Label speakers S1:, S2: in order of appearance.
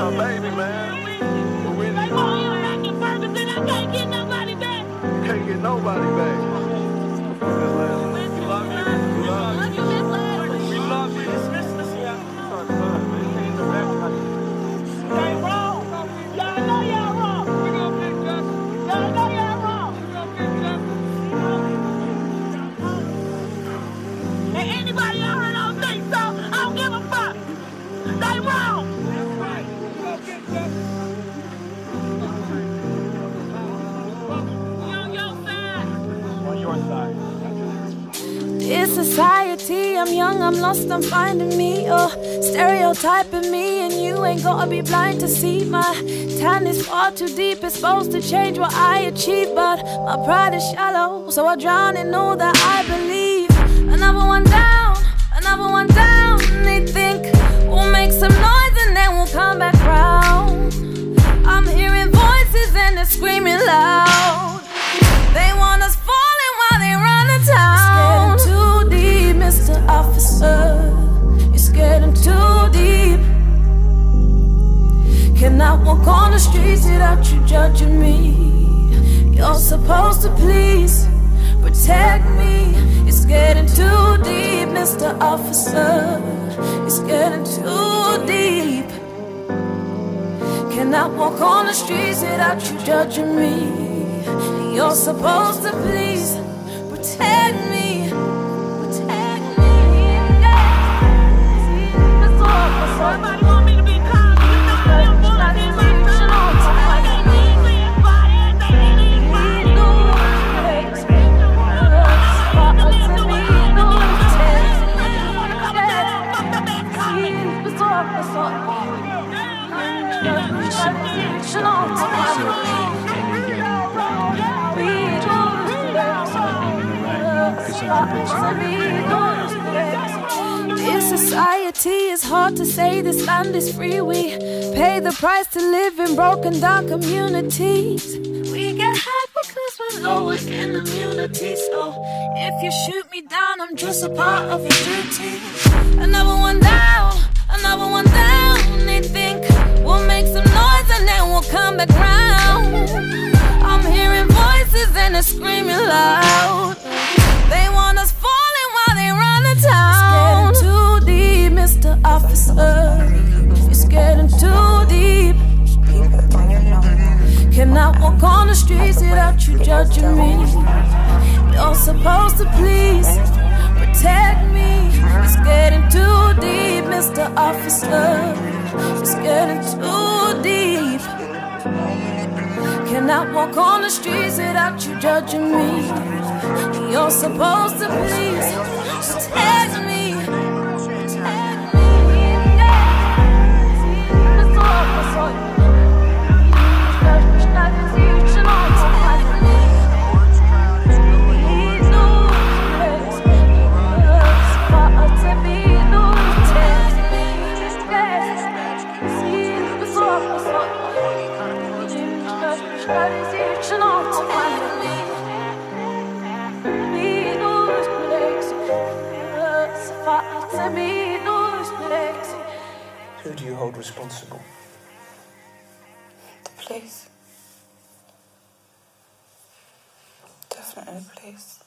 S1: her baby, man. But when you can't get nobody back. Can't get nobody back. We love you. We love you. We love you. Ain't wrong. Y'all know y'all wrong. We gonna get justice. Y'all know y'all wrong. We gonna get justice. And anybody out here don't think so, I don't give a fuck. They wrong. That's right. We gonna get justice. On your side. On your side.
S2: This society, I'm young, I'm lost, I'm finding me. Oh, stereotyping me, and you ain't gonna be blind to see my tan is far too deep. It's supposed to change what I achieve, but my pride is shallow, so I drown in all that I believe. Another one down, another one down. They think we'll make some noise and then we'll come back round. I'm hearing voices and they're screaming loud. They want us falling while they run the town. It's getting too deep, Mr. Officer. It's getting too deep. Cannot walk on the streets without you judging me. You're supposed to please protect me. It's getting too deep, Mr. Officer. It's getting too deep. Cannot walk on the streets without you judging me. You're supposed to please protect me. Protect me. Mr. Officer. Somebody want me to be calm. You know I'm bullet in my phone. They need me in body. They need me in In society, it's hard to say this land is free. We pay the price to live in broken down communities. We get high because we're low in immunity. So if you shoot me down, I'm just a part of your duty. Another one down, another one down. They think we'll make some noise and then we'll come back round. I'm hearing voices and they're screaming loud. They want us falling while they run the town. It's getting too deep, Mr. Officer. It's getting too deep. Cannot walk on the streets without you judging me. You're supposed to please protect me. It's getting too deep, Mr. Officer. It's getting too deep. Cannot walk on the streets without you judging me. You're supposed to please protect me.
S3: Who do you hold responsible?
S4: The police. Definitely the police.